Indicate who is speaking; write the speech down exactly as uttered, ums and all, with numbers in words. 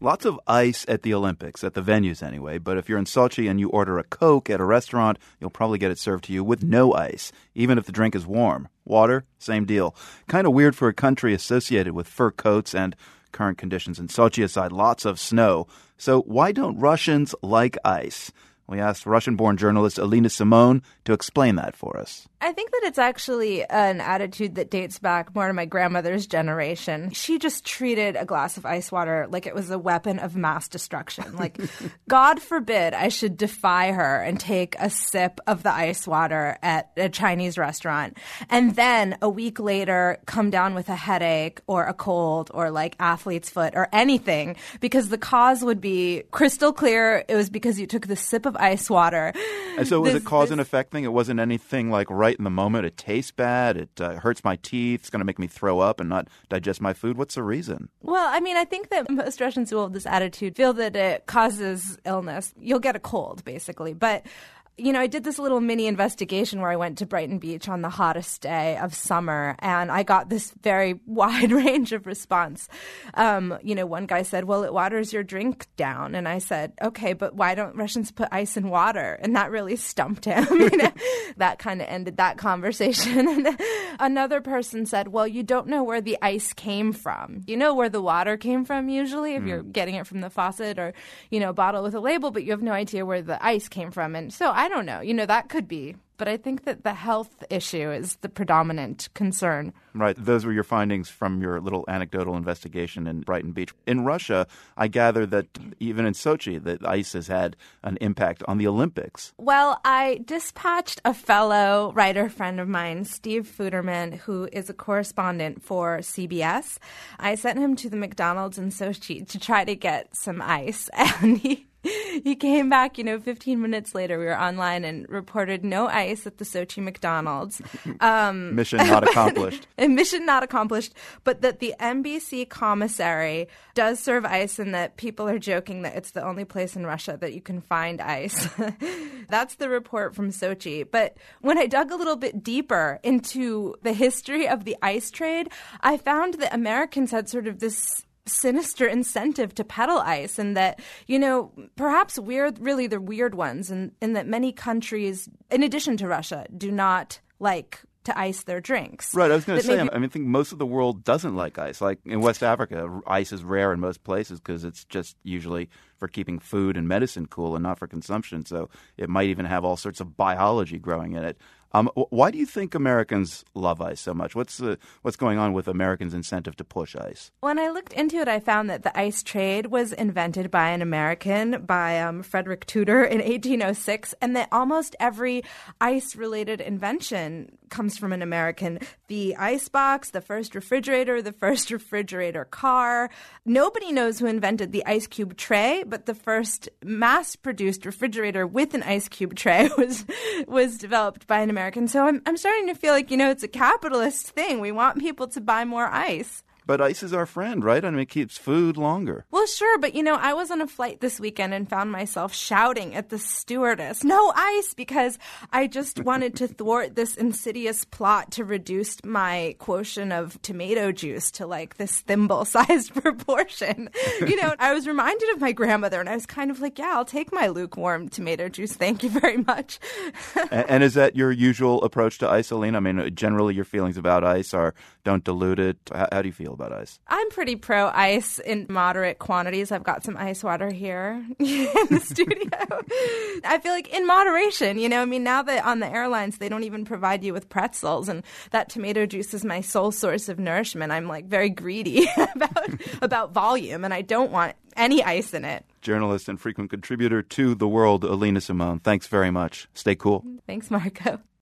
Speaker 1: Lots of ice at the Olympics, at the venues anyway. But if you're in Sochi and you order a Coke at a restaurant, you'll probably get it served to you with no ice, even if the drink is warm. Water, same deal. Kind of weird for a country associated with fur coats and current conditions in Sochi aside, lots of snow. So why don't Russians like ice? We asked Russian-born journalist Alina Simon to explain that for us.
Speaker 2: I think that it's actually an attitude that dates back more to my grandmother's generation. She just treated a glass of ice water like it was a weapon of mass destruction. Like, God forbid I should defy her and take a sip of the ice water at a Chinese restaurant and then a week later come down with a headache or a cold or like athlete's foot or anything because the cause would be crystal clear. It was because you took the sip of ice water.
Speaker 1: And so was
Speaker 2: this,
Speaker 1: it cause
Speaker 2: this,
Speaker 1: and effect thing? It wasn't anything like right in the moment. It tastes bad. It uh, hurts my teeth. It's going to make me throw up and not digest my food. What's the reason?
Speaker 2: Well, I mean, I think that most Russians who hold this attitude feel that it causes illness. You'll get a cold, basically. But you know, I did this little mini investigation where I went to Brighton Beach on the hottest day of summer, and I got this very wide range of response. Um, you know, one guy said, well, it waters your drink down. And I said, okay, but why don't Russians put ice in water? And that really stumped him. You know? That kind of ended that conversation. And another person said, well, you don't know where the ice came from. You know where the water came from usually if mm. you're getting it from the faucet or, you know, a bottle with a label, but you have no idea where the ice came from. And so I I don't know. You know, that could be. But I think that the health issue is the predominant concern.
Speaker 1: Right. Those were your findings from your little anecdotal investigation in Brighton Beach. In Russia, I gather that even in Sochi, that ice has had an impact on the Olympics.
Speaker 2: Well, I dispatched a fellow writer friend of mine, Steve Fuderman, who is a correspondent for C B S. I sent him to the McDonald's in Sochi to try to get some ice, and he... He came back, you know, fifteen minutes later. We were online and reported no ice at the Sochi McDonald's. Um,
Speaker 1: mission not accomplished.
Speaker 2: mission not accomplished, but that the N B C commissary does serve ice and that people are joking that it's the only place in Russia that you can find ice. That's the report from Sochi. But when I dug a little bit deeper into the history of the ice trade, I found that Americans had sort of this sinister incentive to peddle ice, and that, you know, perhaps we're really the weird ones, and, and that many countries, in addition to Russia, do not like to ice their drinks.
Speaker 1: Right. I was going to say,
Speaker 2: maybe...
Speaker 1: I mean, I think most of the world doesn't like ice. Like in West Africa, ice is rare in most places because it's just usually for keeping food and medicine cool and not for consumption. So it might even have all sorts of biology growing in it. Um, why do you think Americans love ice so much? What's the, what's going on with Americans' incentive to push ice?
Speaker 2: When I looked into it, I found that the ice trade was invented by an American, by um, Frederick Tudor in eighteen oh six, and that almost every ice-related invention comes from an American. The ice box, the first refrigerator, the first refrigerator car. Nobody knows who invented the ice cube tray, but the first mass-produced refrigerator with an ice cube tray was was developed by an American. So I'm I'm starting to feel like, you know, it's a capitalist thing. We want people to buy more ice.
Speaker 1: But ice is our friend, right? I mean, it keeps food longer.
Speaker 2: Well, sure. But, you know, I was on a flight this weekend and found myself shouting at the stewardess, no ice, because I just wanted to thwart this insidious plot to reduce my quotient of tomato juice to like this thimble-sized proportion. You know, I was reminded of my grandmother, and I was kind of like, yeah, I'll take my lukewarm tomato juice. Thank you very much.
Speaker 1: and, and is that your usual approach to ice, Alina? I mean, generally your feelings about ice are don't dilute it. How, how do you feel about ice?
Speaker 2: I'm pretty pro ice in moderate quantities. I've got some ice water here in the studio. I feel like in moderation, you know, I mean, now that on the airlines, they don't even provide you with pretzels, and that tomato juice is my sole source of nourishment. I'm like very greedy about, about volume, and I don't want any ice in it.
Speaker 1: Journalist and frequent contributor to The World, Alina Simon. Thanks very much. Stay cool.
Speaker 2: Thanks, Marco.